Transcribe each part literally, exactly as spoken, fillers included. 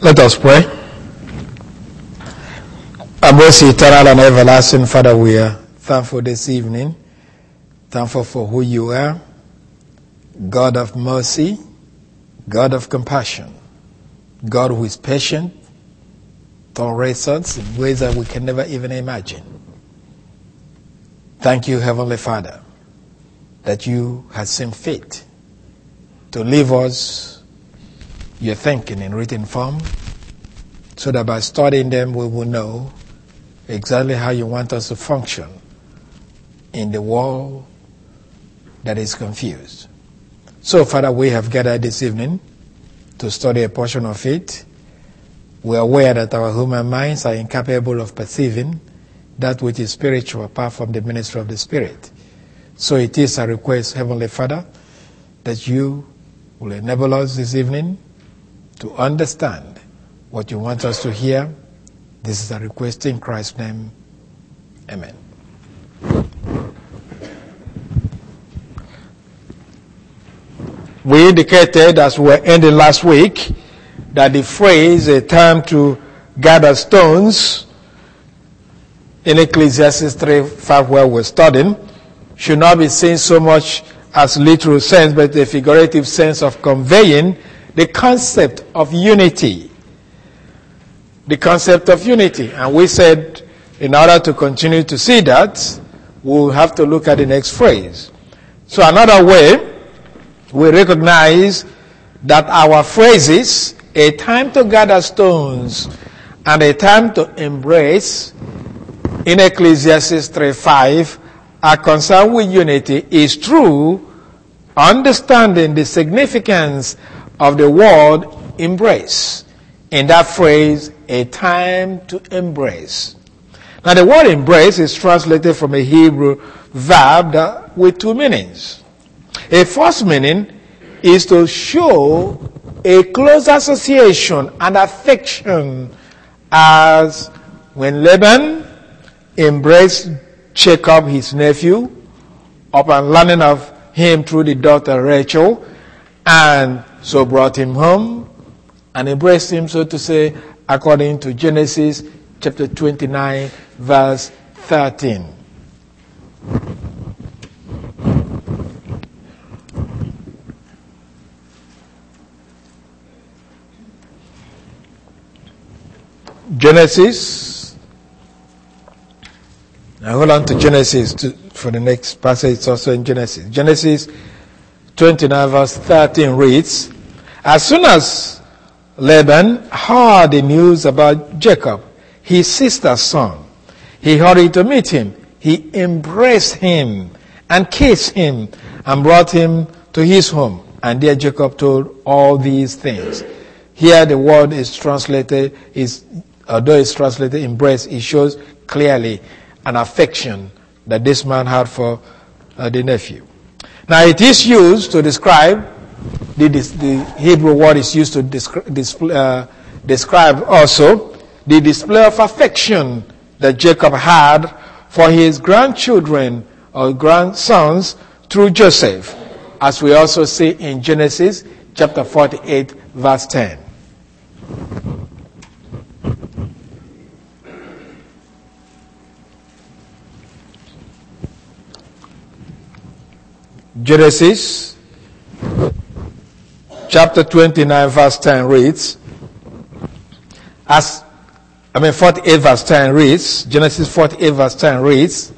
Let us pray. Our most eternal and everlasting Father, we are thankful this evening. Thankful for who you are. God of mercy, God of compassion, God who is patient, tolerates us in ways that we can never even imagine. Thank you, Heavenly Father, that you have seen fit to leave us your thinking in written form, so that by studying them we will know exactly how you want us to function in the world that is confused. So, Father, we have gathered this evening to study a portion of it. We are aware that our human minds are incapable of perceiving that which is spiritual apart from the ministry of the Spirit. So it is a request, Heavenly Father, that you will enable us this evening to understand what you want us to hear. This is a request in Christ's name. Amen. We indicated as we were ending last week that the phrase, a time to gather stones, in Ecclesiastes three five where we're studying, should not be seen so much as literal sense, but the figurative sense of conveying the concept of unity. The concept of unity. And we said, in order to continue to see that, we'll have to look at the next phrase. So another way, we recognize that our phrases, a time to gather stones and a time to embrace, in Ecclesiastes three five, are concerned with unity, is true, understanding the significance of the word embrace. In that phrase, a time to embrace. Now the word embrace is translated from a Hebrew verb that, with two meanings. A first meaning is to show a close association and affection, as when Laban embraced Jacob, his nephew, upon learning of him through the daughter Rachel, and so brought him home and embraced him, so to say, according to Genesis chapter twenty-nine, verse thirteen. Genesis. Now hold on to Genesis to, for the next passage. It's also in Genesis. Genesis twenty-nine, verse thirteen reads, as soon as Laban heard the news about Jacob, his sister's son, he hurried to meet him. He embraced him and kissed him and brought him to his home. And there Jacob told all these things. Here the word is translated, is although it's translated embrace, it shows clearly an affection that this man had for uh, the nephew. Now it is used to describe, the, the Hebrew word is used to descri- display, uh, describe also the display of affection that Jacob had for his grandchildren or grandsons through Joseph, as we also see in Genesis chapter forty-eight, verse ten. Genesis chapter twenty-nine, verse ten reads, as, I mean forty-eight, verse ten reads, Genesis forty-eight, verse ten reads,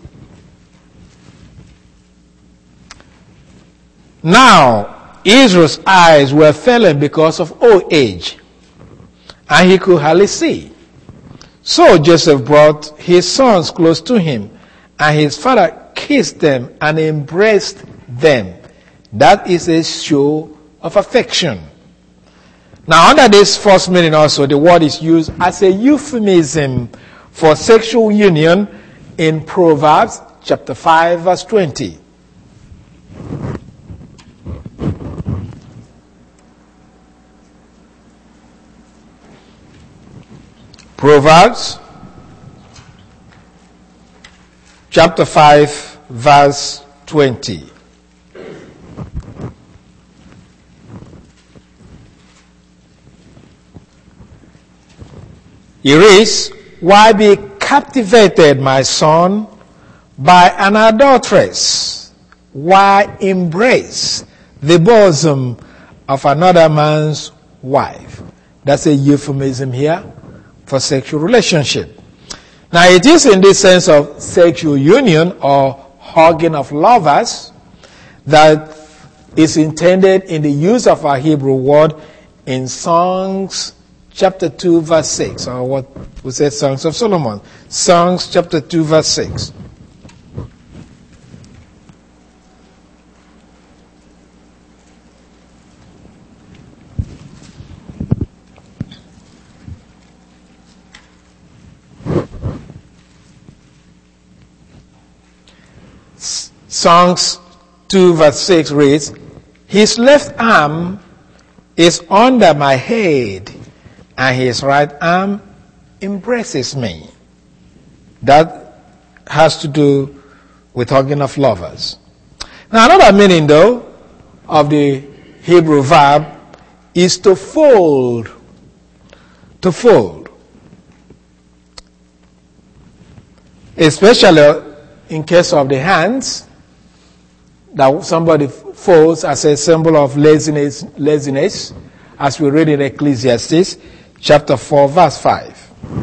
now Israel's eyes were failing because of old age, and he could hardly see. So Joseph brought his sons close to him, and his father kissed them and embraced them. That is a show of affection. Now, under this first meaning also, the word is used as a euphemism for sexual union in Proverbs chapter five, verse twenty. Proverbs chapter five, verse twenty. It reads, why be captivated, my son, by an adulteress? Why embrace the bosom of another man's wife? That's a euphemism here for sexual relationship. Now it is in this sense of sexual union or hugging of lovers that is intended in the use of our Hebrew word in Songs chapter two verse six, or what we say Songs of Solomon. Songs chapter two verse six. Songs two verse six reads, his left arm is under my head, and his right arm embraces me. That has to do with hugging of lovers. Now another meaning though of the Hebrew verb is to fold. To fold. Especially in case of the hands, that somebody folds as a symbol of laziness, laziness, as we read in Ecclesiastes chapter four, verse five.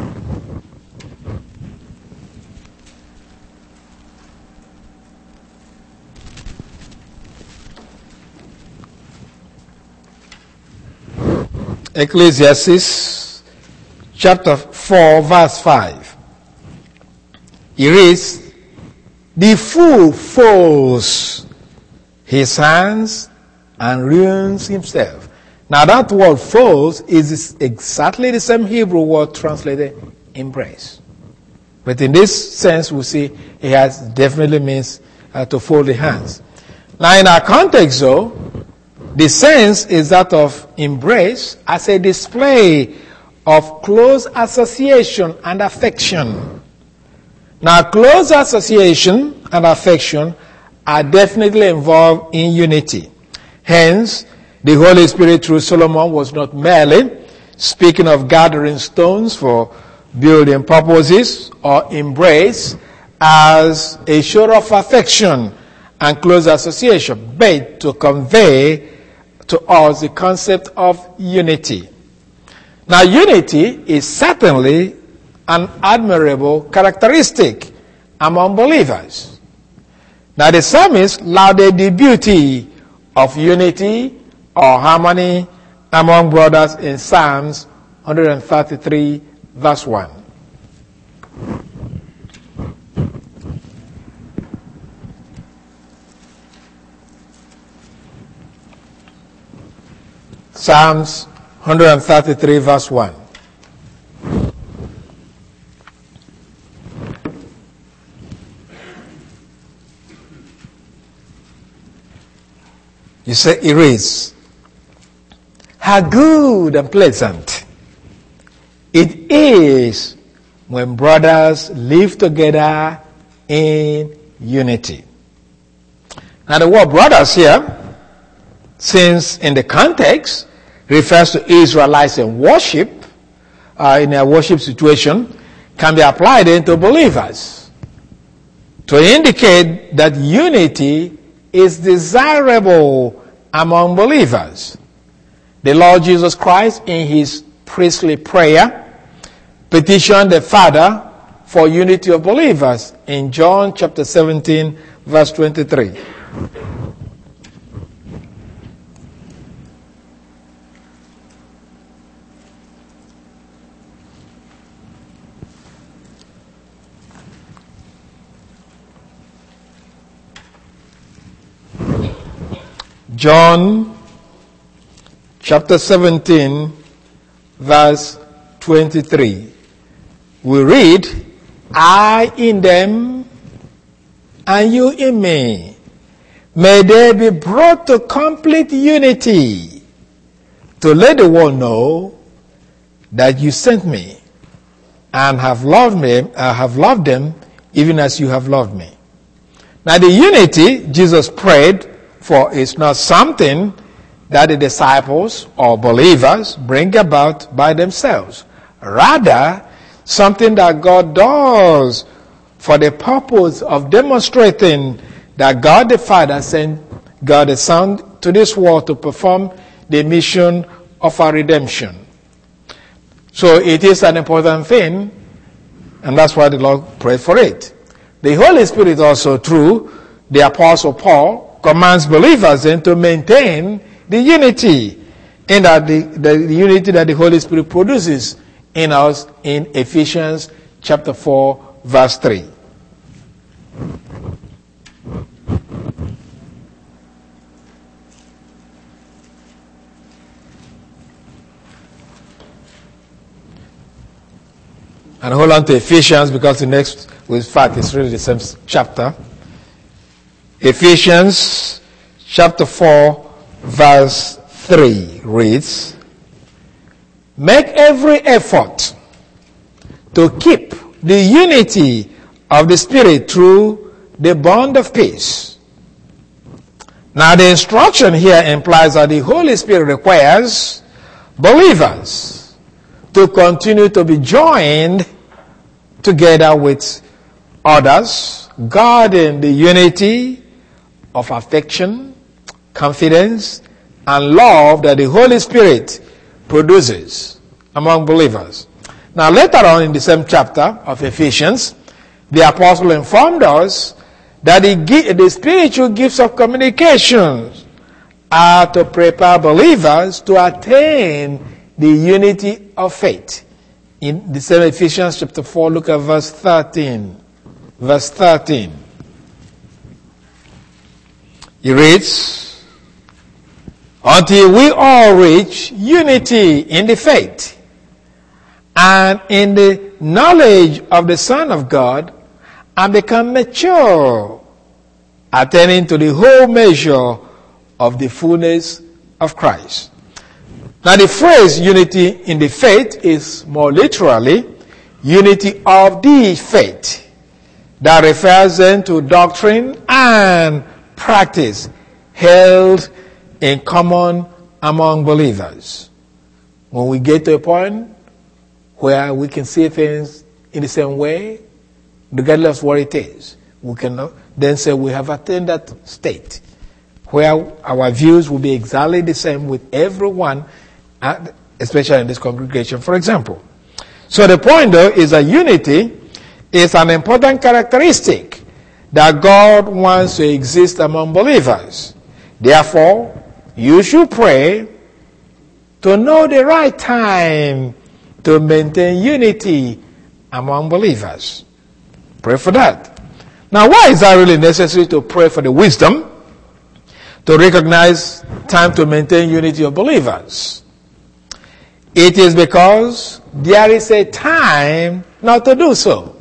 Ecclesiastes chapter four, verse five. It reads, the fool folds his hands and ruins himself. Now that word folds is exactly the same Hebrew word translated embrace. But in this sense we see it has definitely means uh, to fold the hands. Now in our context though, the sense is that of embrace as a display of close association and affection. Now close association and affection are definitely involved in unity. Hence, the Holy Spirit through Solomon was not merely speaking of gathering stones for building purposes or embrace as a show of affection and close association, but to convey to us the concept of unity. Now, unity is certainly an admirable characteristic among believers. Now the psalmist lauded the beauty of unity or harmony among brothers in Psalms one thirty-three verse one. Psalms one thirty-three verse one. You say it reads, how good and pleasant it is when brothers live together in unity. Now the word brothers here, since in the context refers to Israelites in worship, uh, in a worship situation, can be applied into believers to indicate that unity is desirable among believers. The Lord Jesus Christ, in his priestly prayer, petitioned the Father for unity of believers in John chapter seventeen, verse twenty-three. John chapter seventeen, verse twenty-three. We read, I in them and you in me. May they be brought to complete unity, to let the world know that you sent me and have loved me, uh, have loved them even as you have loved me. Now the unity Jesus prayed for is not something that the disciples or believers bring about by themselves. Rather, something that God does for the purpose of demonstrating that God the Father sent God the Son to this world to perform the mission of our redemption. So it is an important thing, and that's why the Lord prayed for it. The Holy Spirit also, through the Apostle Paul, commands believers then to maintain the unity in that the, the unity that the Holy Spirit produces in us in Ephesians chapter four, verse three. And hold on to Ephesians, because the next, in fact, it's really the same chapter. Ephesians chapter four, verse three reads, "Make every effort to keep the unity of the Spirit through the bond of peace." Now the instruction here implies that the Holy Spirit requires believers to continue to be joined together with others, guarding the unity of affection, confidence, and love that the Holy Spirit produces among believers. Now later on in the same chapter of Ephesians, the apostle informed us that the, the spiritual gifts of communication are to prepare believers to attain the unity of faith. In the same Ephesians chapter four, look at verse thirteen. Verse thirteen. It reads, "Until we all reach unity in the faith and in the knowledge of the Son of God and become mature, attaining to the whole measure of the fullness of Christ." Now the phrase unity in the faith is more literally unity of the faith. That refers then to doctrine and practice held in common among believers. When we get to a point where we can see things in the same way, regardless of what it is, we can then say we have attained that state where our views will be exactly the same with everyone, especially in this congregation, for example. So the point, though, is that unity is an important characteristic that God wants to exist among believers. Therefore, you should pray to know the right time to maintain unity among believers. Pray for that. Now, why is that really necessary to pray for the wisdom to recognize time to maintain unity of believers? It is because there is a time not to do so.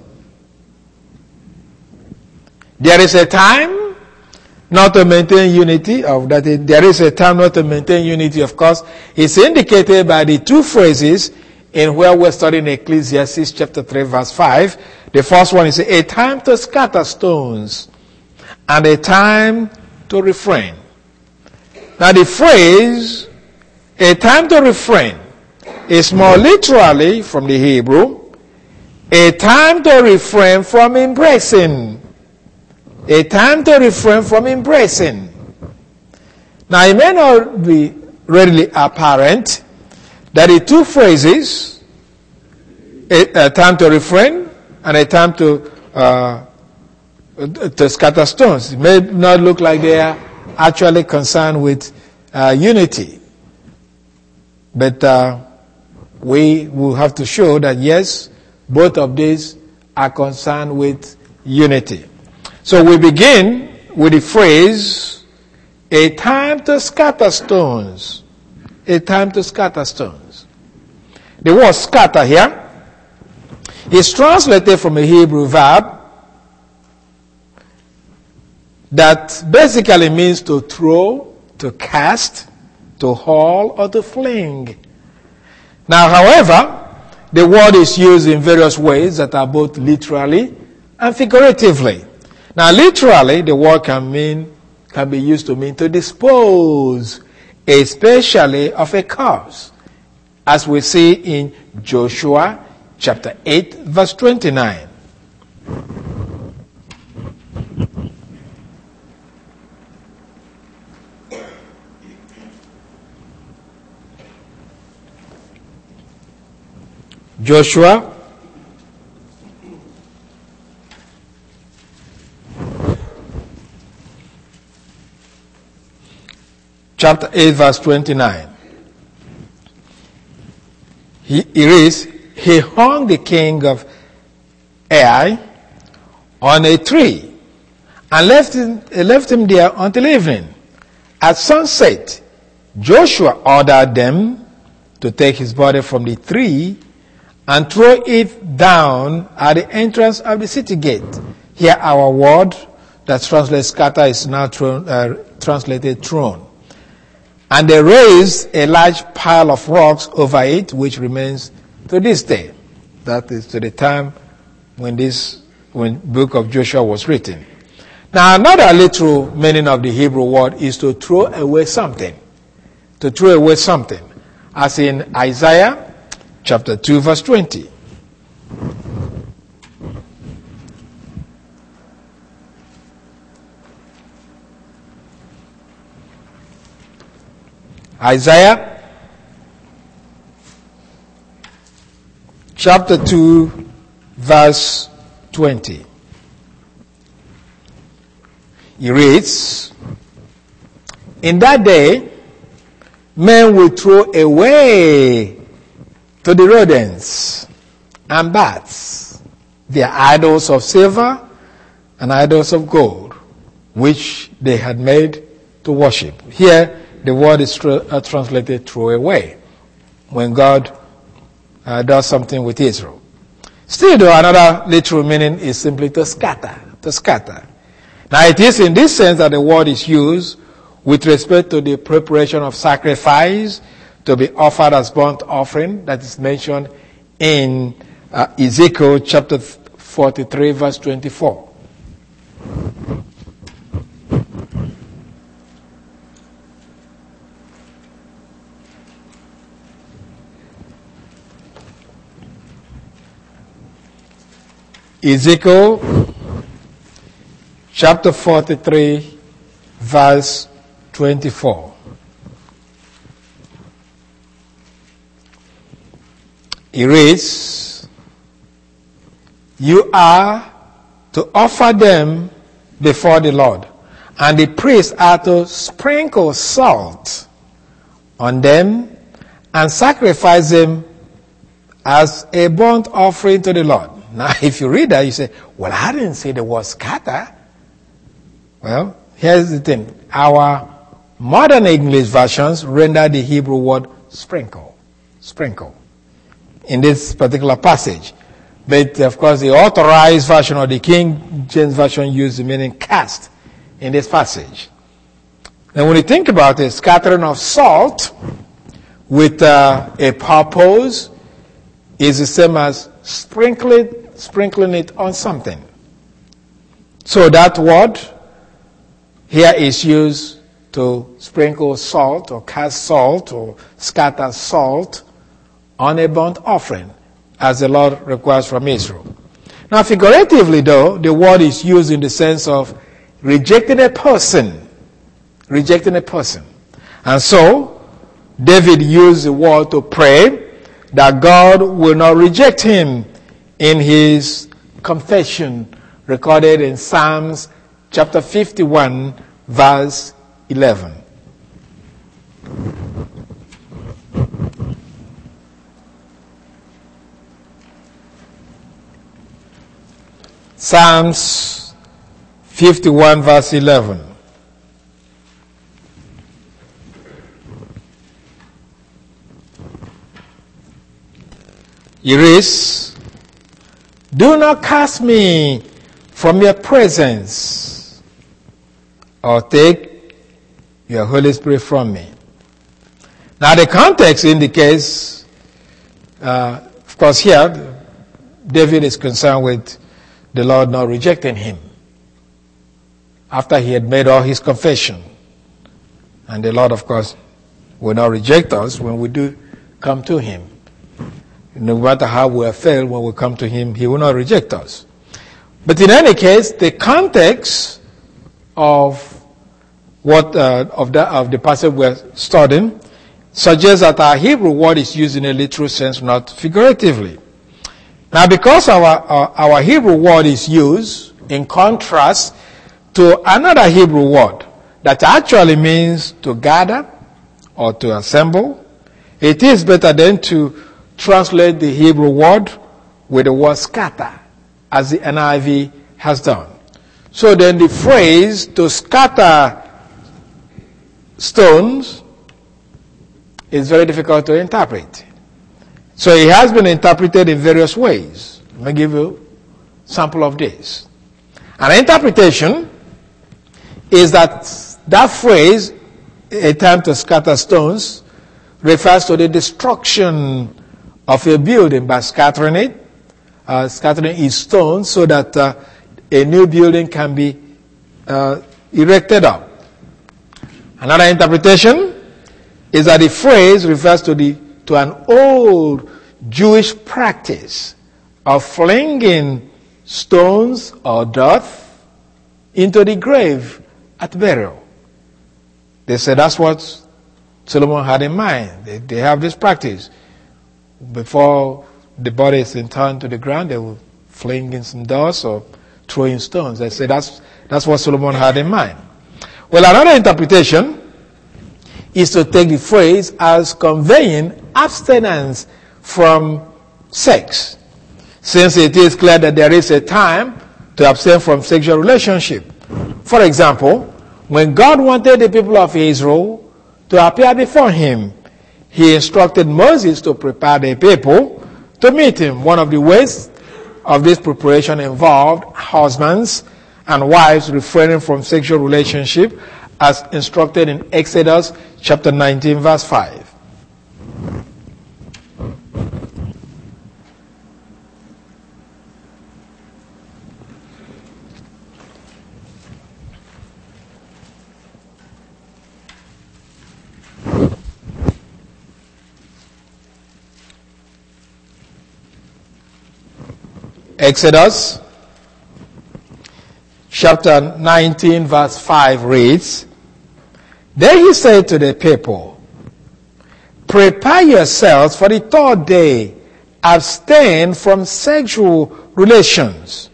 There is a time not to maintain unity. Of that, there is a time not to maintain unity. Of course, it's indicated by the two phrases in where we're studying Ecclesiastes chapter three, verse five. The first one is a time to scatter stones and a time to refrain. Now, the phrase a time to refrain is more literally from the Hebrew, a time to refrain from embracing. A time to refrain from embracing. Now, it may not be readily apparent that the two phrases, a, a time to refrain and a time to uh, to scatter stones, it may not look like they are actually concerned with uh, unity. But uh, we will have to show that, yes, both of these are concerned with unity. So we begin with the phrase, a time to scatter stones. A time to scatter stones. The word scatter here is translated from a Hebrew verb that basically means to throw, to cast, to haul, or to fling. Now, however, the word is used in various ways that are both literally and figuratively. Now, literally, the word can mean, can be used to mean to dispose, especially of a corpse, as we see in Joshua chapter eight, verse twenty-nine. Joshua chapter eight, verse twenty-nine. He, it reads, he hung the king of Ai on a tree and left him, left him there until evening. At sunset, Joshua ordered them to take his body from the tree and throw it down at the entrance of the city gate. Here our word that translates scatter is now thrown, uh, translated thrown. And they raised a large pile of rocks over it, which remains to this day. That is to the time when this when book of Joshua was written. Now another literal meaning of the Hebrew word is to throw away something. To throw away something. As in Isaiah chapter two, verse twenty. Isaiah chapter two, verse twenty. He reads, in that day, men will throw away to the rodents and bats their idols of silver and idols of gold, which they had made to worship. Here, the word is tra- uh, translated throw away when God uh, does something with Israel. Still, though, another literal meaning is simply to scatter, to scatter. Now, it is in this sense that the word is used with respect to the preparation of sacrifice to be offered as burnt offering that is mentioned in uh, Ezekiel chapter forty-three, verse twenty-four. Ezekiel chapter forty-three, verse twenty-four. It reads, you are to offer them before the Lord, and the priests are to sprinkle salt on them and sacrifice them as a burnt offering to the Lord. Now, if you read that, you say, well, I didn't say the word scatter. Well, here's the thing. Our modern English versions render the Hebrew word sprinkle. Sprinkle. In this particular passage. But, of course, the authorized version or the King James version used the meaning cast in this passage. Now, when you think about it, scattering of salt with uh, a purpose is the same as sprinkling sprinkling it on something. So that word here is used to sprinkle salt or cast salt or scatter salt on a burnt offering, as the Lord requires from Israel. Now, figuratively, though, the word is used in the sense of rejecting a person. Rejecting a person. And so, David used the word to pray that God will not reject him in his confession recorded in Psalms chapter fifty-one, verse eleven. Psalms fifty-one, verse eleven. It reads, do not cast me from your presence, or take your Holy Spirit from me. Now the context indicates, uh, of course here, David is concerned with the Lord not rejecting him after he had made all his confession. And the Lord, of course, will not reject us when we do come to him. No matter how we have failed, when we come to him, he will not reject us. But in any case, the context of what uh, of the of the passage we're studying suggests that our Hebrew word is used in a literal sense, not figuratively. Now, because our our, our Hebrew word is used in contrast to another Hebrew word that actually means to gather or to assemble, it is better then to translate the Hebrew word with the word scatter, as the N I V has done. So then the phrase to scatter stones is very difficult to interpret. So it has been interpreted in various ways. Let me give you a sample of this. An interpretation is that that phrase, a time to scatter stones, refers to the destruction of a building by scattering it, uh, scattering its stones so that uh, a new building can be uh, erected up. Another interpretation is that the phrase refers to the to an old Jewish practice of flinging stones or dirt into the grave at burial. They say that's what Solomon had in mind. They, they have this practice. Before the body is interned to the ground, they will fling in some dust or throw in stones. They say that's that's what Solomon had in mind. Well, another interpretation is to take the phrase as conveying abstinence from sex, since it is clear that there is a time to abstain from sexual relationship. For example, when God wanted the people of Israel to appear before him, he instructed Moses to prepare the people to meet him. One of the ways of this preparation involved husbands and wives refraining from sexual relationship, as instructed in Exodus chapter nineteen, verse five. Exodus chapter nineteen, verse five reads, "Then he said to the people, prepare yourselves for the third day, abstain from sexual relations."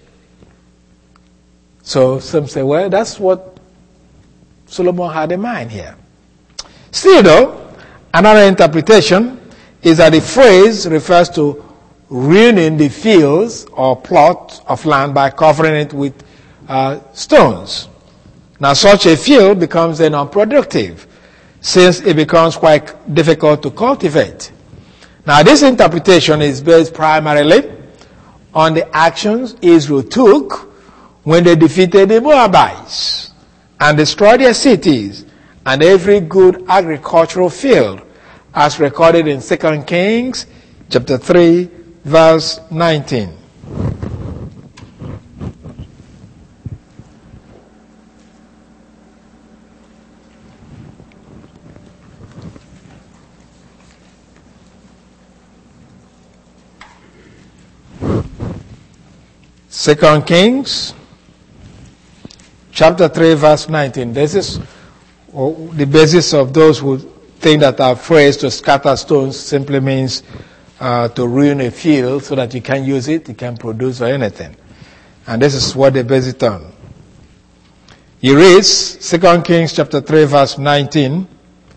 So some say, well, that's what Solomon had in mind here. Still though, another interpretation is that the phrase refers to ruining the fields or plot of land by covering it with uh, stones. Now such a field becomes then unproductive, since it becomes quite difficult to cultivate. Now this interpretation is based primarily on the actions Israel took when they defeated the Moabites and destroyed their cities and every good agricultural field, as recorded in Second Kings chapter three, verse nineteen. Second Kings chapter three, verse nineteen. This is the basis of those who think that our phrase to scatter stones simply means uh, to ruin a field so that you can't use it, you can't produce or anything. And this is what they base it on. He reads Second Kings chapter three, verse nineteen.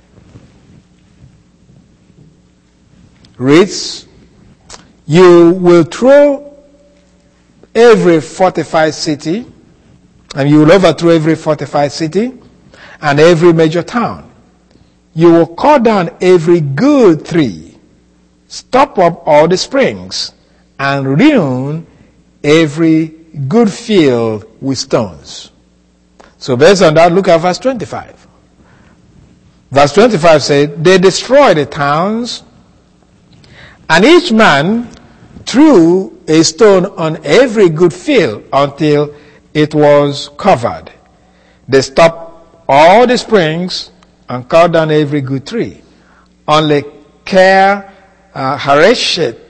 Reads, "You will throw every fortified city, and you will overthrow every fortified city and every major town. You will cut down every good tree, stop up all the springs, and ruin every good field with stones." So based on that, look at verse twenty-five. Verse twenty-five says, "They destroyed the towns, and each man threw a stone on every good field until it was covered. They stopped all the springs and cut down every good tree. Only Ker uh, Hareshet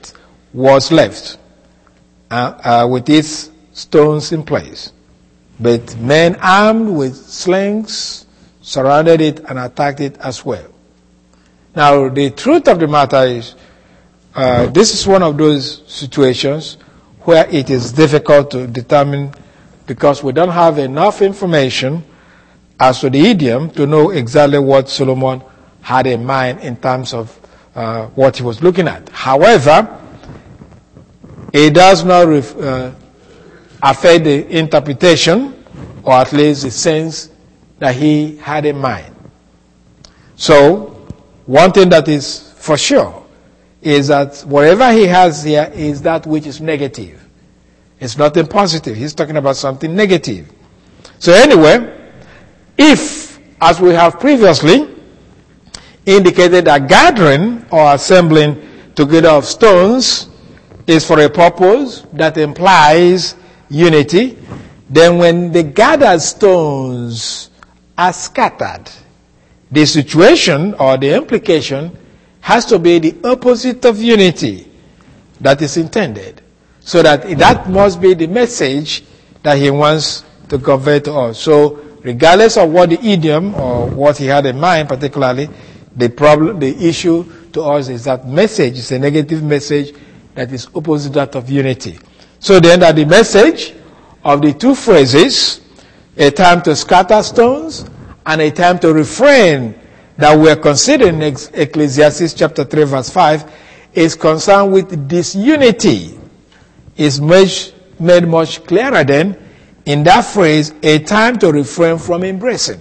was left uh, uh, with its stones in place. But men armed with slings surrounded it and attacked it as well. Now, the truth of the matter is, uh, this is one of those situations where it is difficult to determine, because we don't have enough information as to the idiom to know exactly what Solomon had in mind in terms of uh, what he was looking at. However, it does not ref, uh, affect the interpretation, or at least the sense that he had in mind. So, one thing that is for sure is that whatever he has here is that which is negative. It's nothing positive. He's talking about something negative. So anyway, if, as we have previously indicated, that gathering or assembling together of stones is for a purpose that implies unity, then when the gathered stones are scattered, the situation or the implication has to be the opposite of unity that is intended. So that that must be the message that he wants to convey to us. So regardless of what the idiom or what he had in mind particularly, the problem, the issue to us is that message is a negative message that is opposite that of unity. So then that the message of the two phrases, a time to scatter stones and a time to refrain, that we are considering in Ecclesiastes chapter three verse five, is concerned with disunity, is much, made much clearer then in that phrase, a time to refrain from embracing.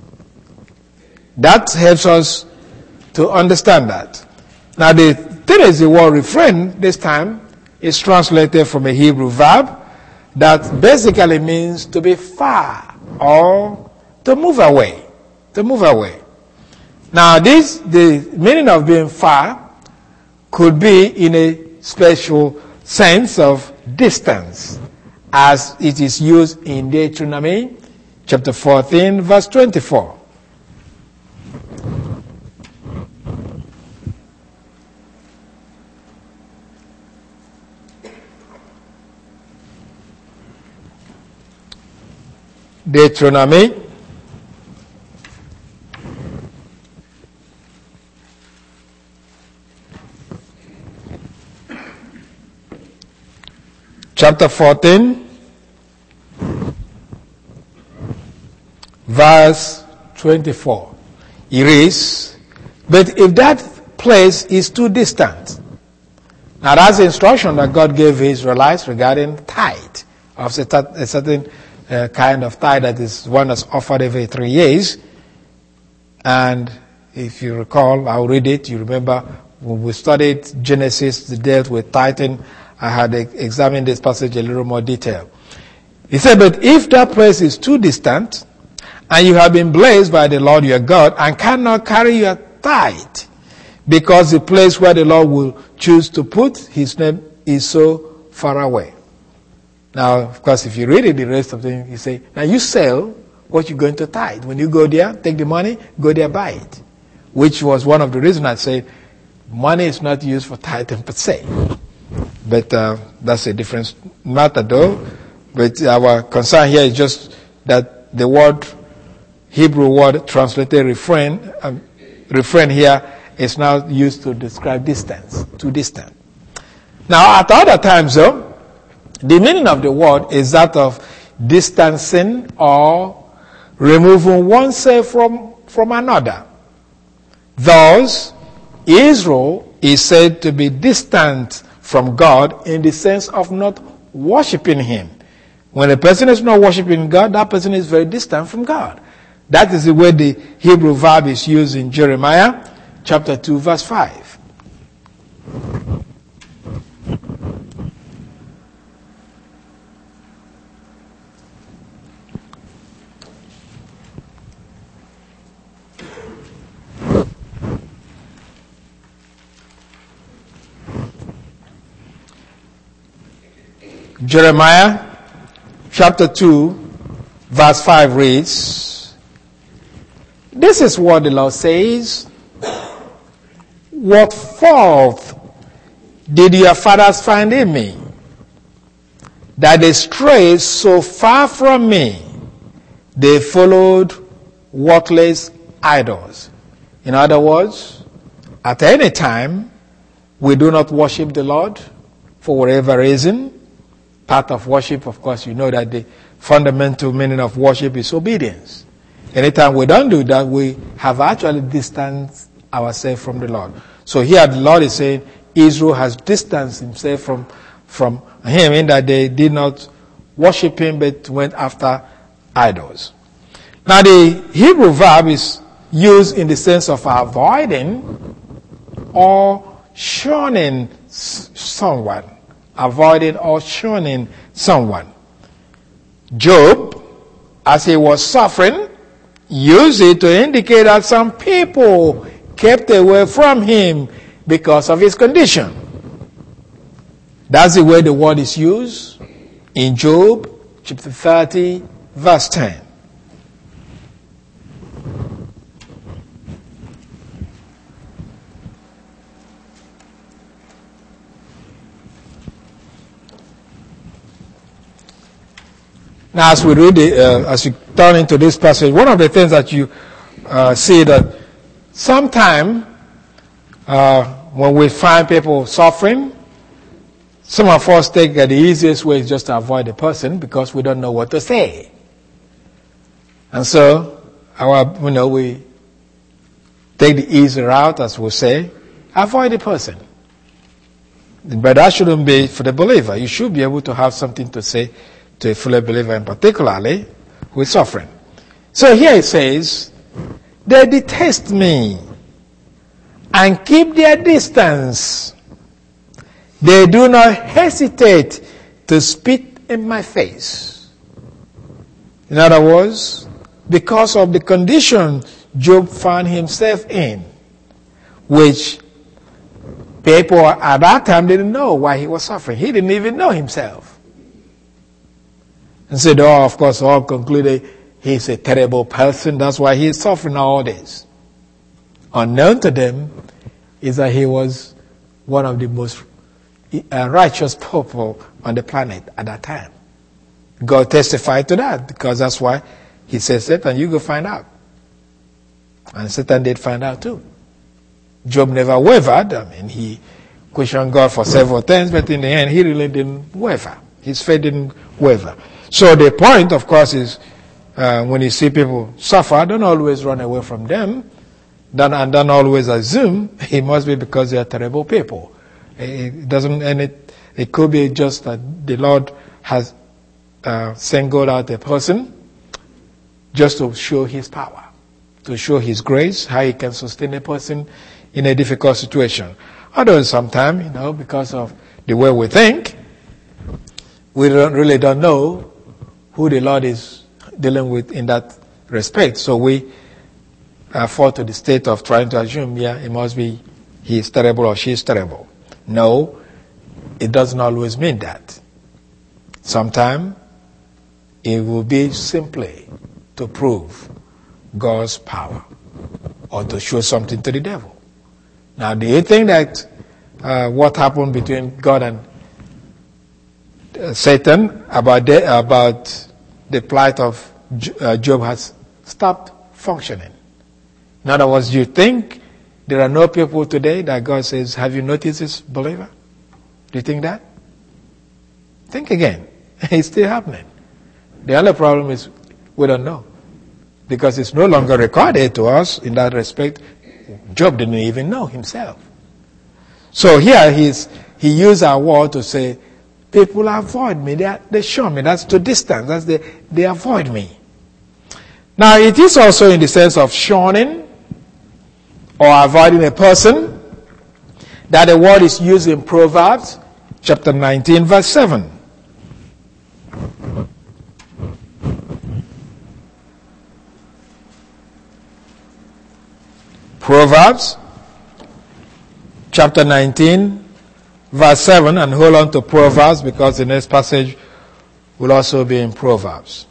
That helps us to understand that. Now the thing is, the word refrain this time is translated from a Hebrew verb that basically means to be far or to move away. To move away. Now this, the meaning of being far could be in a special sense of distance, as it is used in Deuteronomy chapter fourteen verse twenty-four. Deuteronomy chapter fourteen verse twenty-four. It reads, but if that place is too distant. Now that's the instruction that God gave his Israelites regarding tithe of a certain uh, kind of tithe that is one that's offered every three years. And if you recall, I'll read it. You remember when we studied Genesis, that dealt with tithing, I had examined this passage a little more detail. He said, but if that place is too distant, and you have been blessed by the Lord your God, and cannot carry your tithe, because the place where the Lord will choose to put his name is so far away. Now, of course, if you read it, the rest of the thing, you say, now you sell what you're going to tithe. When you go there, take the money, go there, buy it. Which was one of the reasons I said, money is not used for tithing per se. But uh, that's a different matter though. But our concern here is just that the word, Hebrew word translated refrain, um, refrain here is now used to describe distance, too distant. Now at other times though, the meaning of the word is that of distancing or removing oneself from, from another. Thus, Israel is said to be distant from God in the sense of not worshiping him. When a person is not worshiping God, that person is very distant from God. That is the way the Hebrew verb is used in Jeremiah chapter two verse five. Jeremiah chapter two verse five reads, this is what the Lord says, what fault did your fathers find in me, that they strayed so far from me, they followed worthless idols. In other words, at any time, we do not worship the Lord for whatever reason. Part of worship, of course, you know that the fundamental meaning of worship is obedience. Anytime we don't do that, we have actually distanced ourselves from the Lord. So here the Lord is saying Israel has distanced himself from, from him in that they did not worship him but went after idols. Now the Hebrew verb is used in the sense of avoiding or shunning someone. Avoiding or shunning someone. Job, as he was suffering, used it to indicate that some people kept away from him because of his condition. That's the way the word is used in Job chapter thirty, verse ten. Now, as we read it, uh, as you turn into this passage, one of the things that you uh, see that sometime uh, when we find people suffering, some of us think that the easiest way is just to avoid the person because we don't know what to say. And so, our, you know, we take the easy route, as we say, avoid the person. But that shouldn't be for the believer. You should be able to have something to say to a fellow believer, and particularly who is suffering. So here it says, they detest me and keep their distance. They do not hesitate to spit in my face. In other words, because of the condition Job found himself in, which people at that time didn't know why he was suffering. He didn't even know himself. And said, oh, of course, all concluded he's a terrible person. That's why he's suffering all this. Unknown to them is that he was one of the most righteous people on the planet at that time. God testified to that because that's why he said, Satan, you go find out. And Satan did find out too. Job never wavered. I mean, he questioned God for several times, but in the end, he really didn't waver. His faith didn't waver. So the point, of course, is uh, when you see people suffer, don't always run away from them. Don't, and don't always assume it must be because they are terrible people. It doesn't, and it, it could be just that the Lord has uh, singled out a person just to show his power, to show his grace, how he can sustain a person in a difficult situation. Although sometimes, you know, because of the way we think, we don't, really don't know who the Lord is dealing with in that respect. So we uh, fall to the state of trying to assume, yeah, it must be he is terrible or she is terrible. No, it doesn't always mean that. Sometimes it will be simply to prove God's power or to show something to the devil. Now, do you think that uh, what happened between God and uh, Satan about the, about the plight of uh, Job has stopped functioning? In other words, do you think there are no people today that God says, have you noticed this, believer? Do you think that? Think again. It's still happening. The only problem is we don't know. Because it's no longer recorded to us in that respect. Job didn't even know himself. So here he's, he used our word to say, people avoid me. They, are, they shun me. That's to distance. That's the, they avoid me. Now it is also in the sense of shunning or avoiding a person that the word is used in Proverbs chapter nineteen verse seven. Proverbs chapter nineteen verse seven, and hold on to Proverbs because the next passage will also be in Proverbs.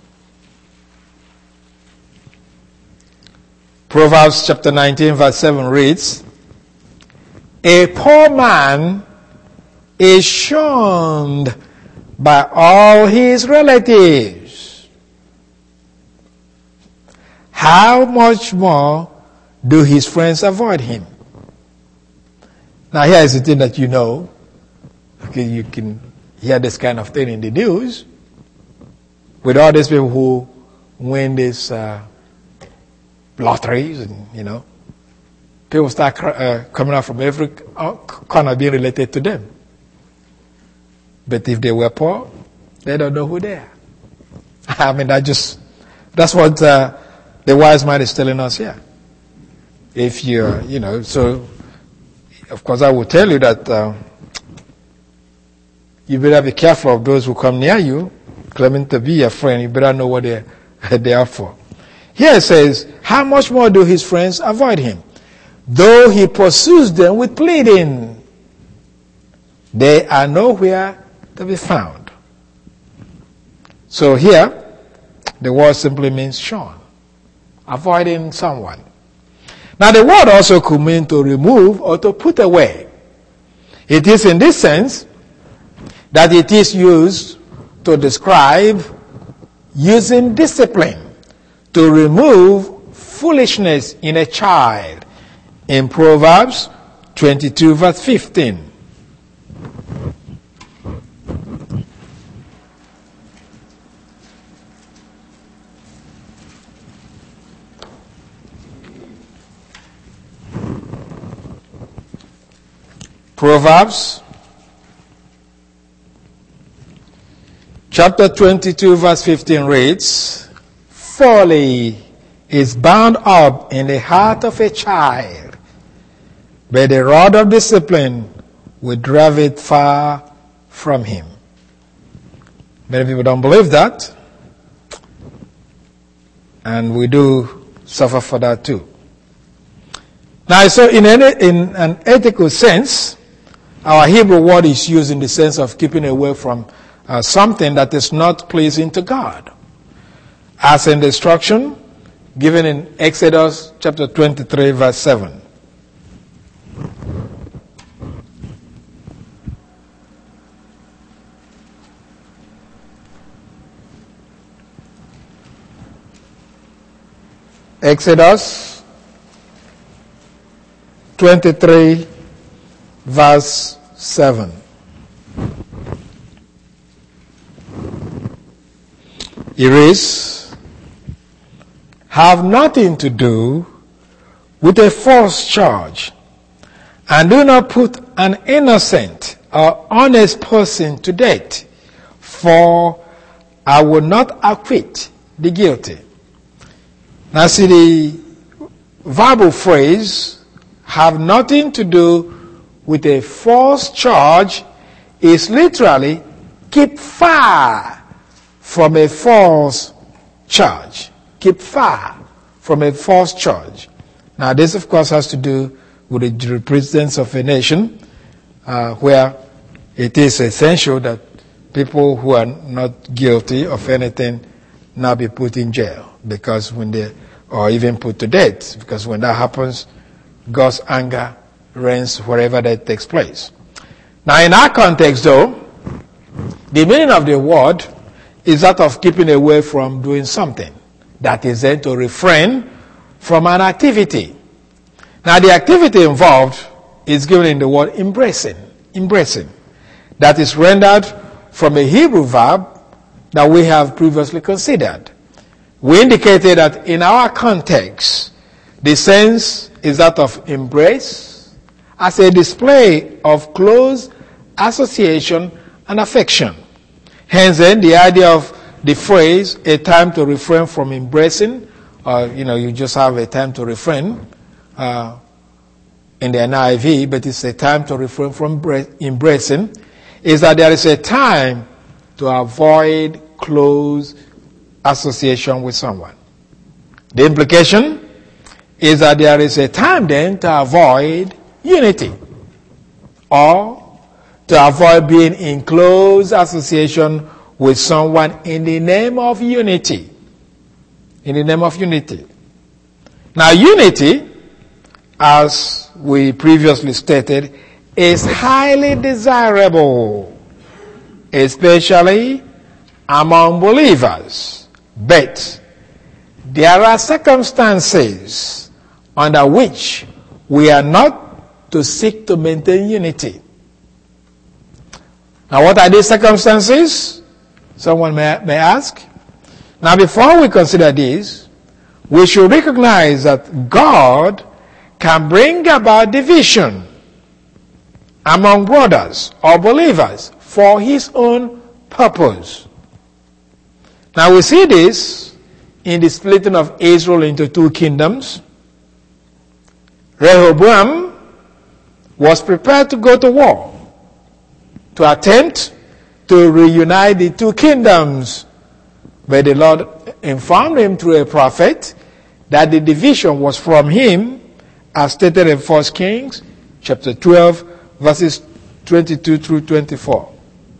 Proverbs chapter nineteen verse seven reads, a poor man is shunned by all his relatives, how much more do his friends avoid him? Now here is the thing that you know. Okay, you can hear this kind of thing in the news with all these people who win these uh, lotteries, and you know, people start uh, coming out from every corner being related to them. But if they were poor, they don't know who they are. I mean, that just that's what uh, the wise man is telling us here. If you, you know, so of course I will tell you that uh, you better be careful of those who come near you, claiming to be your friend. You better know what they they are for. Here it says, how much more do his friends avoid him? Though he pursues them with pleading, they are nowhere to be found. So here, the word simply means shun, avoiding someone. Now the word also could mean to remove or to put away. It is in this sense that it is used to describe using discipline to remove foolishness in a child in Proverbs twenty-two verse fifteen. Proverbs chapter twenty-two verse fifteen reads, folly is bound up in the heart of a child, but the rod of discipline will drive it far from him. Many people don't believe that, and we do suffer for that too. Now, so in, any, in an ethical sense, our Hebrew word is used in the sense of keeping away from uh, something that is not pleasing to God. As in the instruction given in Exodus chapter twenty-three verse seven. Exodus twenty-three verse seven. It reads, have nothing to do with a false charge, and do not put an innocent or honest person to death, for I will not acquit the guilty. Now see, the verbal phrase, have nothing to do with a false charge, is literally keep far from a false charge. Keep far from a false charge. Now this of course has to do with the jurisprudence of a nation uh, where it is essential that people who are not guilty of anything now be put in jail, because when they, or even put to death, because when that happens, God's anger reigns wherever that takes place. Now in our context though, the meaning of the word is that of keeping away from doing something. That is then to refrain from an activity. Now the activity involved is given in the word embracing. Embracing. That is rendered from a Hebrew verb that we have previously considered. We indicated that in our context, the sense is that of embrace as a display of close association and affection. Hence then the idea of the phrase, a time to refrain from embracing, or, you know, you just have a time to refrain, uh, in the N I V, but it's a time to refrain from embracing, is that there is a time to avoid close association with someone. The implication is that there is a time then to avoid unity, or to avoid being in close association with someone in the name of unity. In the name of unity. Now unity, as we previously stated, is highly desirable, especially among believers. But there are circumstances under which we are not to seek to maintain unity. Now, what are these circumstances? Someone may, may ask. Now, before we consider this, we should recognize that God can bring about division among brothers or believers for his own purpose. Now, we see this in the splitting of Israel into two kingdoms. Rehoboam was prepared to go to war to attempt to reunite the two kingdoms. But the Lord informed him through a prophet that the division was from him, as stated in First Kings chapter twelve, verses twenty-two through twenty-four.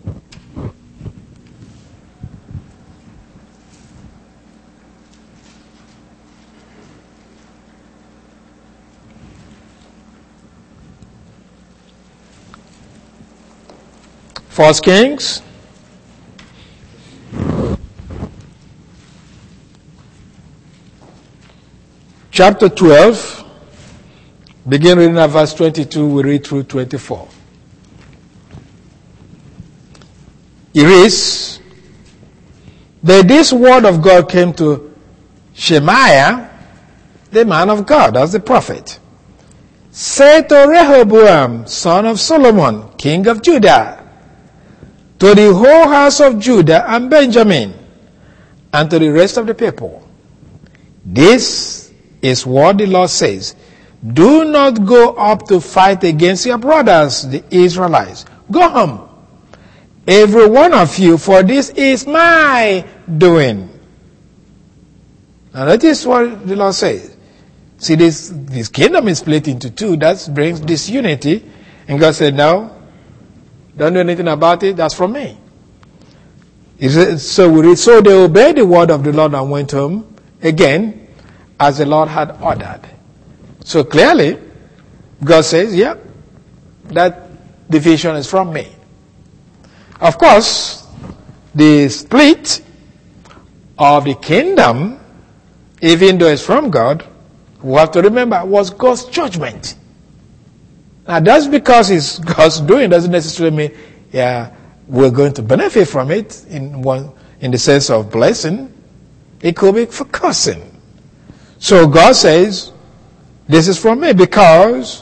First Kings chapter twelve, begin reading at verse twenty-two, we read through twenty-four. It reads, "But this word of God came to Shemaiah, the man of God," that's the prophet. "Say to Rehoboam, son of Solomon, king of Judah, to the whole house of Judah and Benjamin, and to the rest of the people, this is what the Lord says. Do not go up to fight against your brothers, the Israelites. Go home, every one of you, for this is my doing." Now that is what the Lord says. See, this, this kingdom is split into two. That brings disunity. And God said, no, don't do anything about it. That's from me. So we read, so they obeyed the word of the Lord and went home again as the Lord had ordered. So clearly, God says, yeah, that division is from me. Of course, the split of the kingdom, even though it's from God, we have to remember, was God's judgment. Now, just because it's God's doing doesn't necessarily mean yeah, we're going to benefit from it in one in the sense of blessing. It could be for cursing. So God says, this is from me, because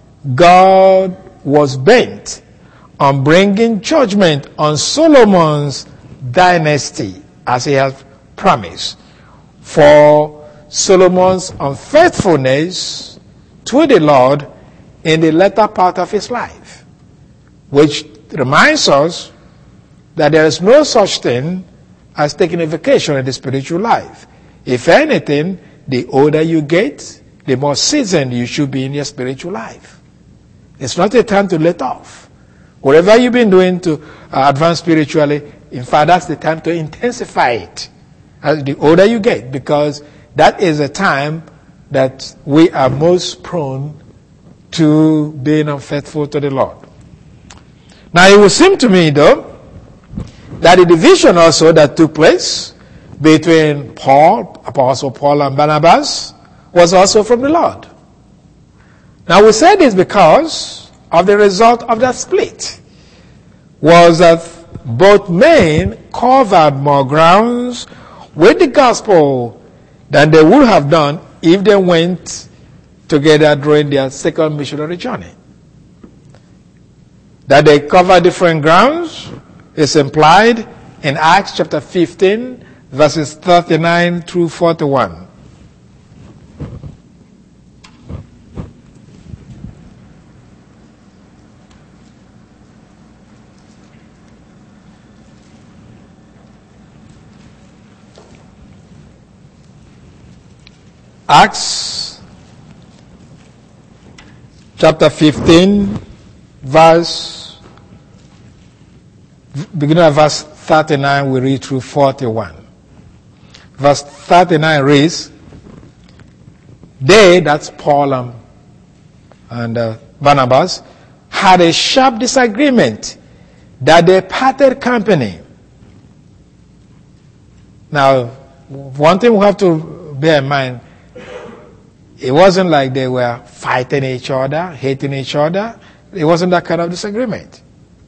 God was bent on bringing judgment on Solomon's dynasty, as he has promised, for Solomon's unfaithfulness to the Lord in the latter part of his life, which reminds us that there is no such thing as taking a vacation in the spiritual life. If anything, the older you get, the more seasoned you should be in your spiritual life. It's not a time to let off. Whatever you've been doing to uh, advance spiritually, in fact, that's the time to intensify it as the older you get, because that is a time that we are most prone to being unfaithful to the Lord. Now, it would seem to me, though, that the division also that took place between Paul, Apostle Paul and Barnabas, was also from the Lord. Now, we say this because of the result of that split, was that both men covered more grounds with the gospel than they would have done if they went together during their second missionary journey. That they cover different grounds is implied in Acts chapter fifteen, verses thirty-nine through forty-one. Acts chapter fifteen, verse, beginning at verse thirty-nine, we read through forty-one. Verse thirty-nine reads, "They," that's Paul and, and uh, Barnabas, had a sharp disagreement that they parted company. Now, one thing we have to bear in mind, it wasn't like they were fighting each other, hating each other. It wasn't that kind of disagreement.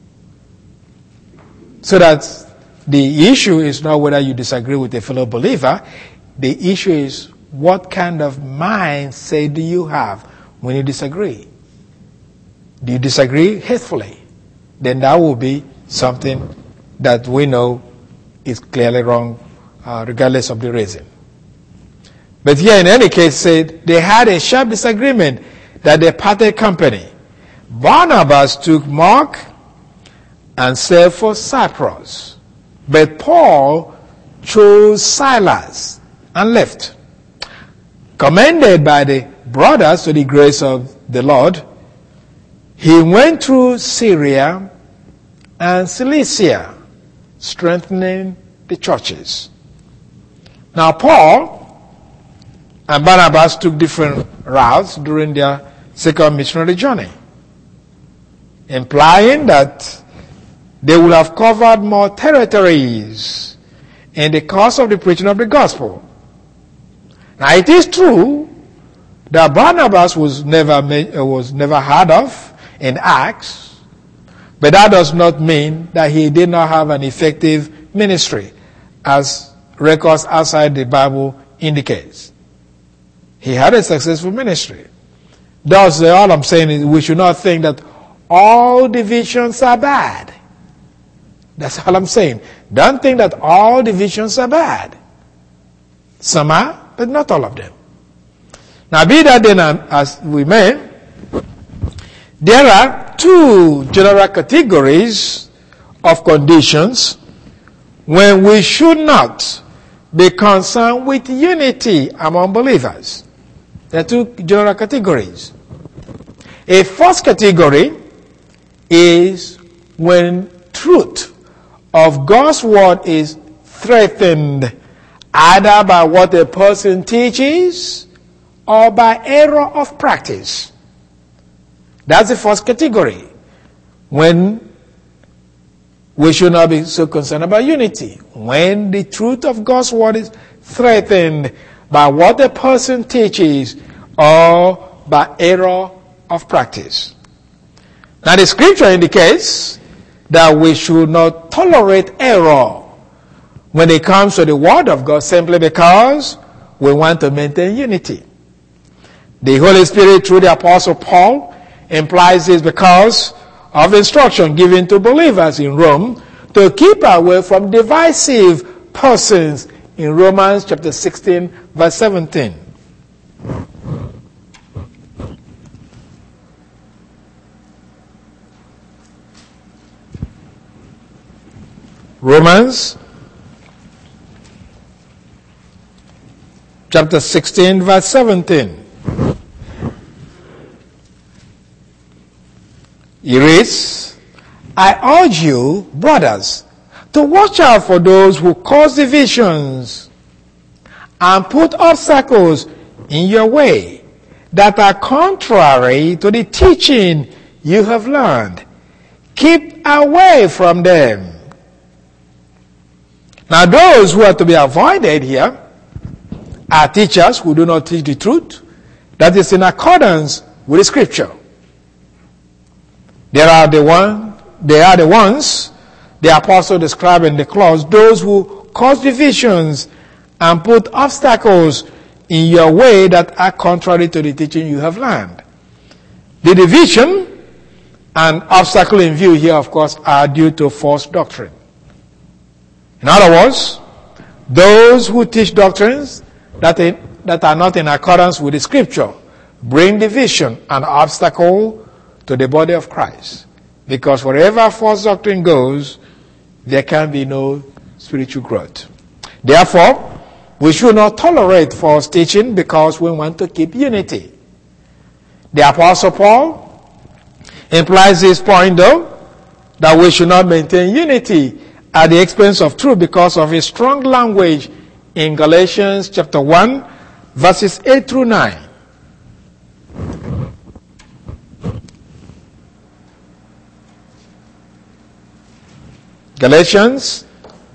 So that the issue is not whether you disagree with a fellow believer. The issue is what kind of mindset do you have when you disagree? Do you disagree hatefully? Then that will be something that we know is clearly wrong, uh, regardless of the reason. But here, in any case, said they had a sharp disagreement that they parted company. Barnabas took Mark and sailed for Cyprus, but Paul chose Silas and left. Commended by the brothers to the grace of the Lord, he went through Syria and Cilicia, strengthening the churches. Now, Paul and Barnabas took different routes during their second missionary journey, implying that they would have covered more territories in the course of the preaching of the gospel. Now, it is true that Barnabas was never made, was never heard of in Acts, but that does not mean that he did not have an effective ministry, as records outside the Bible indicates. He had a successful ministry. Thus, all I'm saying is we should not think that all divisions are bad. That's all I'm saying. Don't think that all divisions are bad. Some are, but not all of them. Now, be that then as we may, there are two general categories of conditions when we should not be concerned with unity among believers. There are two general categories. A first category is when truth of God's word is threatened either by what a person teaches or by error of practice. That's the first category. When we should not be so concerned about unity. When the truth of God's word is threatened by what a person teaches or by error of practice. Now, the scripture indicates that we should not tolerate error when it comes to the word of God simply because we want to maintain unity. The Holy Spirit, through the Apostle Paul, implies this because of instruction given to believers in Rome to keep away from divisive persons in Romans chapter sixteen, verse seventeen. Romans chapter sixteen, verse seventeen. It reads, I urge you, brothers, to watch out for those who cause divisions and put obstacles in your way that are contrary to the teaching you have learned. Keep away from them. Now, those who are to be avoided here are teachers who do not teach the truth that is in accordance with the scripture. There are the one, they are the ones the apostle described in the clause, those who cause divisions and put obstacles in your way that are contrary to the teaching you have learned. The division and obstacle in view here, of course, are due to false doctrine. In other words, those who teach doctrines that, in, that are not in accordance with the scripture bring division and obstacle to the body of Christ. Because wherever false doctrine goes, there can be no spiritual growth. Therefore, we should not tolerate false teaching because we want to keep unity. The Apostle Paul implies this point, though, that we should not maintain unity at the expense of truth because of his strong language in Galatians chapter one, verses eight through nine. Galatians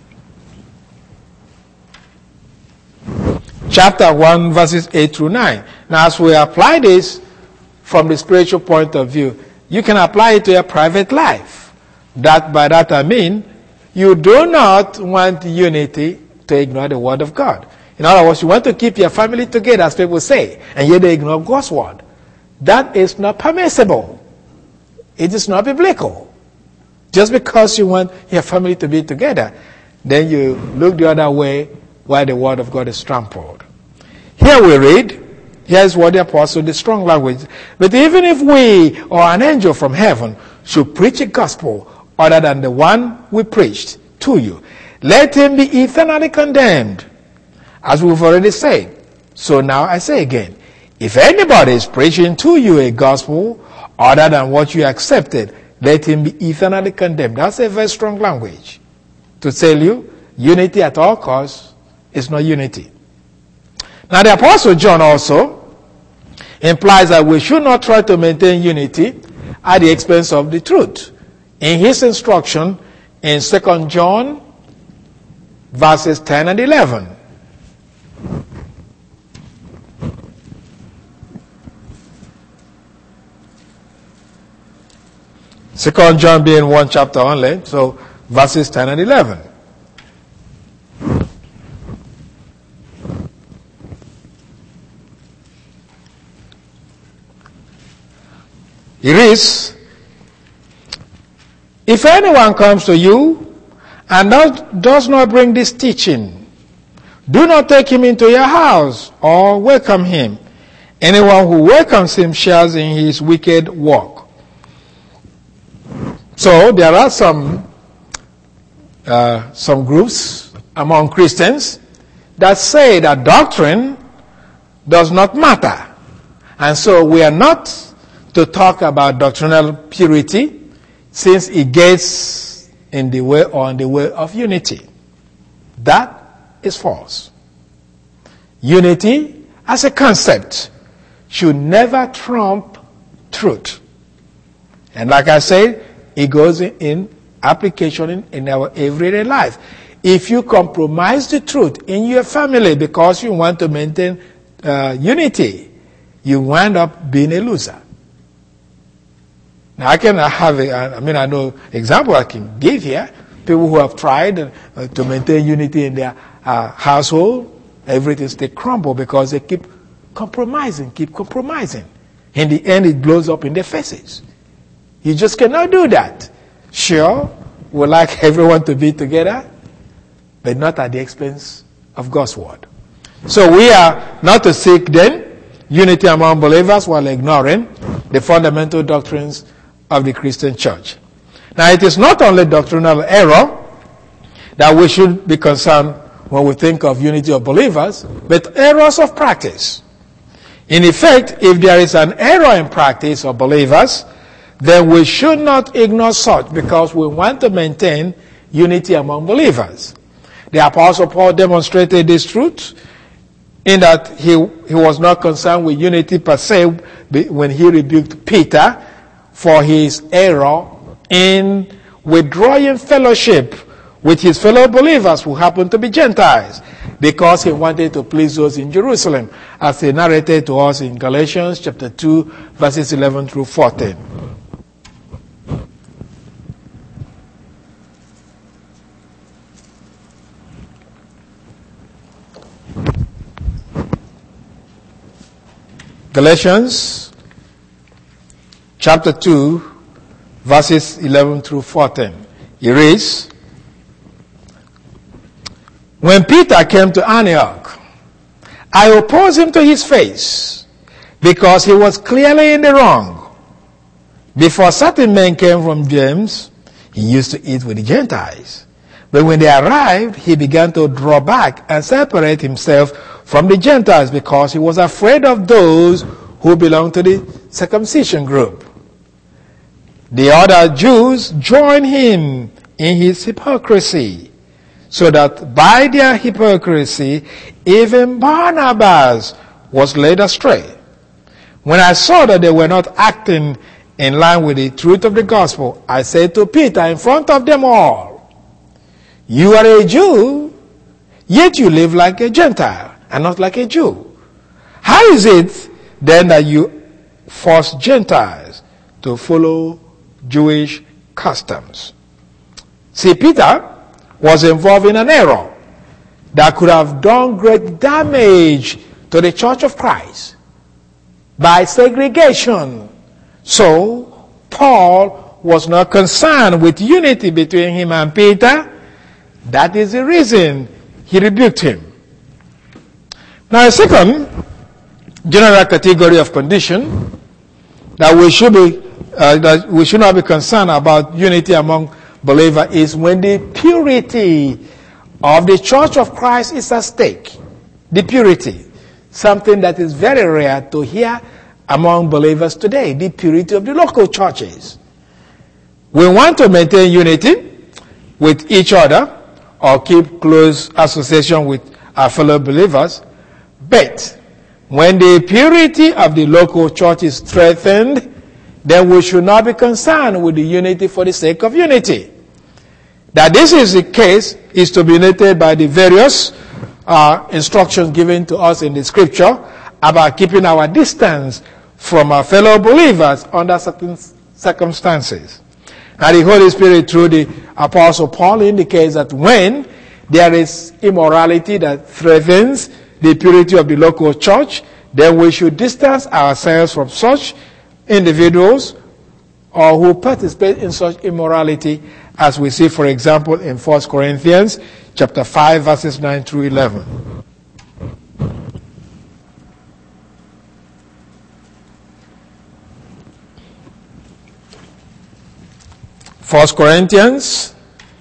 chapter one, verses eight through nine. Now, as we apply this from the spiritual point of view, you can apply it to your private life. That by that I mean, you do not want unity to ignore the word of God. In other words, you want to keep your family together, as people say, and yet they ignore God's word. That is not permissible. It is not biblical. Just because you want your family to be together, then you look the other way while the word of God is trampled. Here we read, here's what the apostle, the strong language. But even if we or an angel from heaven should preach a gospel other than the one we preached to you, let him be eternally condemned. As we've already said. So now I say again, if anybody is preaching to you a gospel other than what you accepted, let him be eternally condemned. That's a very strong language to tell you unity at all costs is not unity. Now the Apostle John also implies that we should not try to maintain unity at the expense of the truth. In his instruction in Second John verses ten and eleven. Second John being one chapter only, so verses ten and eleven. It is, if anyone comes to you and does, does not bring this teaching, do not take him into your house or welcome him. Anyone who welcomes him shares in his wicked work. So there are some uh, some groups among Christians that say that doctrine does not matter. And so we are not to talk about doctrinal purity since it gets in the way or in the way of unity. That is false. Unity as a concept should never trump truth. And like I said, it goes in, in application in, in our everyday life. If you compromise the truth in your family because you want to maintain uh, unity, you wind up being a loser. Now I can have, a, I mean, I know example I can give here. People who have tried uh, to maintain unity in their uh, household, everything they crumble because they keep compromising, keep compromising. In the end, it blows up in their faces. You just cannot do that. Sure, we like everyone to be together, but not at the expense of God's word. So we are not to seek then unity among believers while ignoring the fundamental doctrines of the Christian church. Now it is not only doctrinal error that we should be concerned when we think of unity of believers, but errors of practice. In effect, if there is an error in practice of believers, then we should not ignore such because we want to maintain unity among believers. The Apostle Paul demonstrated this truth in that he, he was not concerned with unity per se when he rebuked Peter for his error in withdrawing fellowship with his fellow believers who happened to be Gentiles because he wanted to please those in Jerusalem, as he narrated to us in Galatians chapter two, verses eleven through fourteen. Galatians chapter two, verses eleven through fourteen. It reads, when Peter came to Antioch, I opposed him to his face because he was clearly in the wrong. Before certain men came from James, he used to eat with the Gentiles. But when they arrived, he began to draw back and separate himself from the Gentiles because he was afraid of those who belonged to the circumcision group. The other Jews joined him in his hypocrisy, so that by their hypocrisy, even Barnabas was led astray. When I saw that they were not acting in line with the truth of the gospel, I said to Peter in front of them all, You are a Jew, yet you live like a Gentile and not like a Jew. How is it then that you force Gentiles to follow Jewish customs? See, Peter was involved in an error that could have done great damage to the Church of Christ by segregation. So, Paul was not concerned with unity between him and Peter. That is the reason he rebuked him. Now, a second general category of condition that we should be uh, that we should not be concerned about unity among believers is when the purity of the Church of Christ is at stake. The purity, something that is very rare to hear among believers today, the purity of the local churches. We want to maintain unity with each other or keep close association with our fellow believers, but when the purity of the local church is strengthened, then we should not be concerned with the unity for the sake of unity. That this is the case is to be noted by the various uh, instructions given to us in the scripture about keeping our distance from our fellow believers under certain circumstances. Now the Holy Spirit through the Apostle Paul indicates that when there is immorality that threatens the purity of the local church, then we should distance ourselves from such individuals or who participate in such immorality, as we see, for example, in First Corinthians chapter five, verses nine through eleven. First Corinthians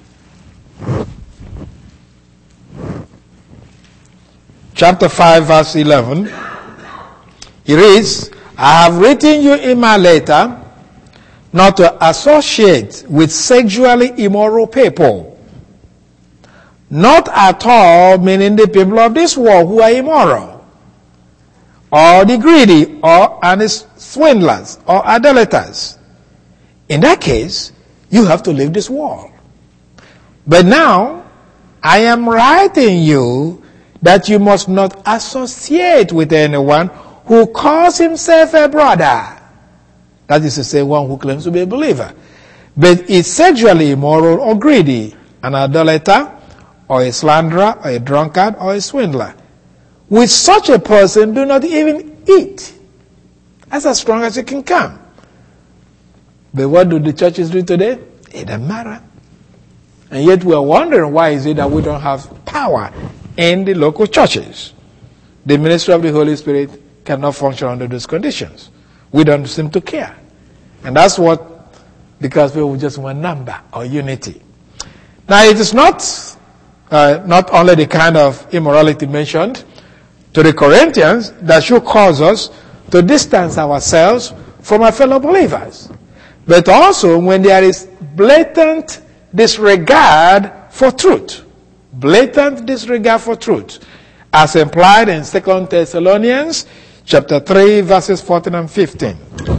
chapter five, verse eleven. It reads, I have written you in my letter not to associate with sexually immoral people. Not at all meaning the people of this world who are immoral, or the greedy, or honest swindlers, or idolaters. In that case, you have to leave this world. But now, I am writing you that you must not associate with anyone who calls himself a brother. That is to say, one who claims to be a believer, but is sexually immoral or greedy, an idolater, or a slanderer, or a drunkard, or a swindler. With such a person, do not even eat. That's as strong as it can come. But what do the churches do today? It doesn't matter. And yet we are wondering why is it that we don't have power in the local churches. The ministry of the Holy Spirit cannot function under those conditions. We don't seem to care. And that's what, because people just want number or unity. Now it is not, uh, not only the kind of immorality mentioned to the Corinthians that should cause us to distance ourselves from our fellow believers, but also when there is blatant disregard for truth. Blatant disregard for truth, as implied in Second Thessalonians chapter three, verses fourteen and fifteen.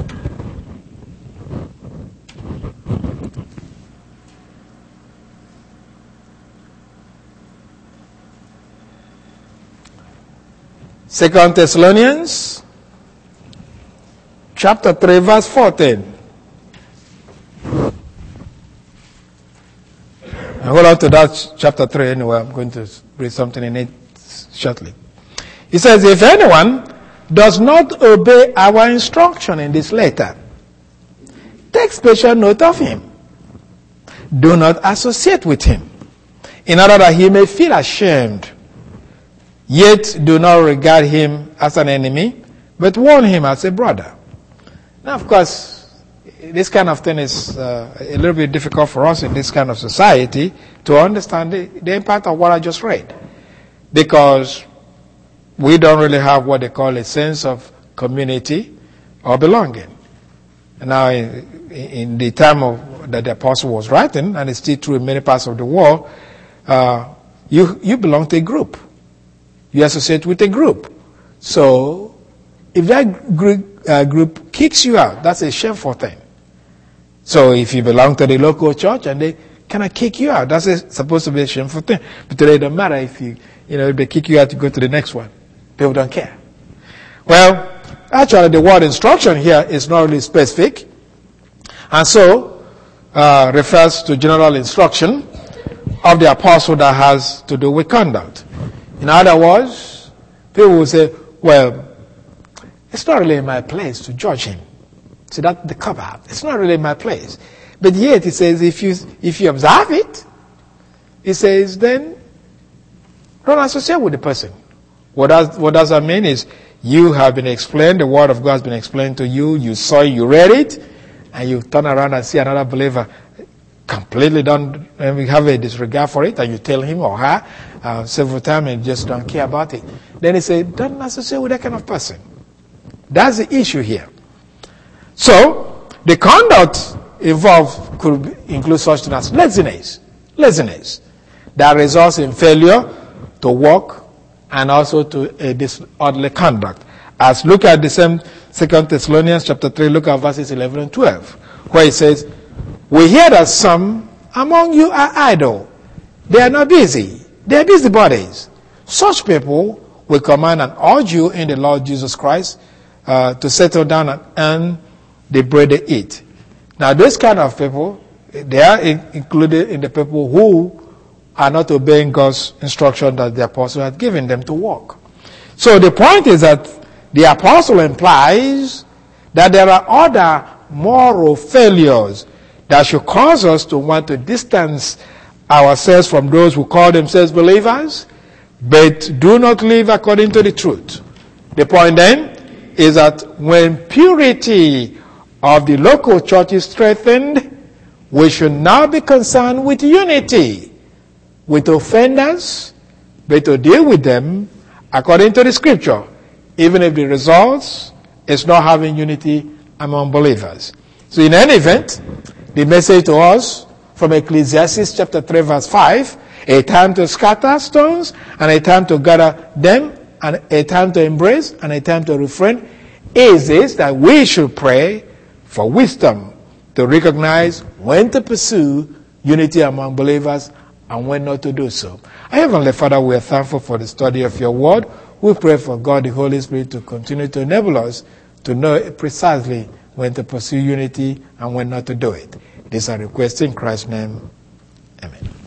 Second Thessalonians chapter three, verse fourteen. And hold on to that chapter three anyway. I'm going to read something in it shortly. He says, if anyone does not obey our instruction in this letter, take special note of him. Do not associate with him, in order that he may feel ashamed. Yet do not regard him as an enemy, but warn him as a brother. Now, of course, this kind of thing is uh, a little bit difficult for us in this kind of society to understand the, the impact of what I just read, because we don't really have what they call a sense of community or belonging. And now, in, in the time of, that the apostle was writing, and it's still true in many parts of the world, uh, you you belong to a group. You associate with a group. So, if that group, uh, group kicks you out, that's a shameful thing. So, if you belong to the local church and they can I kick you out? That's a, supposed to be a shameful thing. But today it doesn't matter if you, you know, if they kick you out, you go to the next one. People don't care. Well, actually the word instruction here is not really specific. And so, uh, refers to general instruction of the apostle that has to do with conduct. In other words, people will say, well, it's not really my place to judge him. See, that's the cover. It's not really my place. But yet, it says, if you, if you observe it, it says, then don't associate with the person. What does, what does that mean is, you have been explained, the word of God has been explained to you, you saw it, you read it, and you turn around and see another believer completely don't, and we have a disregard for it, and you tell him or her uh, several times and just don't care about it. Then he said, don't associate with that kind of person. That's the issue here. So, the conduct involved could include such things as laziness, laziness that results in failure to work and also to a disorderly conduct. As look at the same Second Thessalonians chapter three, look at verses eleven and twelve, where it says, we hear that some among you are idle. They are not busy. They are busybodies. Such people will command and urge you in the Lord Jesus Christ uh, to settle down and earn the bread they eat. Now, those kind of people, they are in, included in the people who are not obeying God's instruction that the apostle had given them to walk. So the point is that the apostle implies that there are other moral failures that should cause us to want to distance ourselves from those who call themselves believers, but do not live according to the truth. The point then is that when purity of the local church is strengthened, we should now be concerned with unity, with offenders, but to deal with them according to the scripture, even if the results is not having unity among believers. So in any event, the message to us from Ecclesiastes chapter three verse five, a time to scatter stones and a time to gather them and a time to embrace and a time to refrain, is this, that we should pray for wisdom to recognize when to pursue unity among believers and when not to do so. Our Heavenly Father, we are thankful for the study of your word. We pray for God the Holy Spirit to continue to enable us to know precisely when to pursue unity and when not to do it. This is our request in Christ's name. Amen.